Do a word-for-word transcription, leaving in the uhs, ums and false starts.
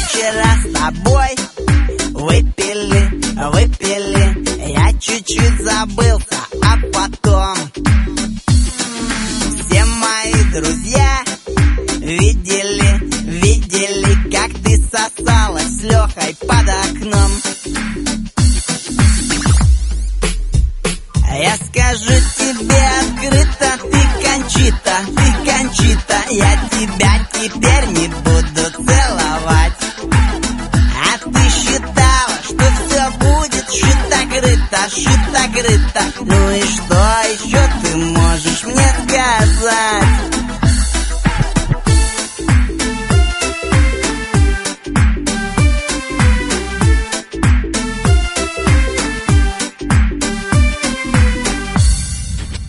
вчера с тобой выпили, выпили, я чуть-чуть забылся, а потом все мои друзья видели, видели, как ты сосалась с Лехой под окном. Я скажу тебе открыто, ты Кончита, ты Кончита, я тебя теперь не буду целовать. А ты считала, что все будет шито-крыто, шито-крыто. Ну и что еще ты можешь мне сказать?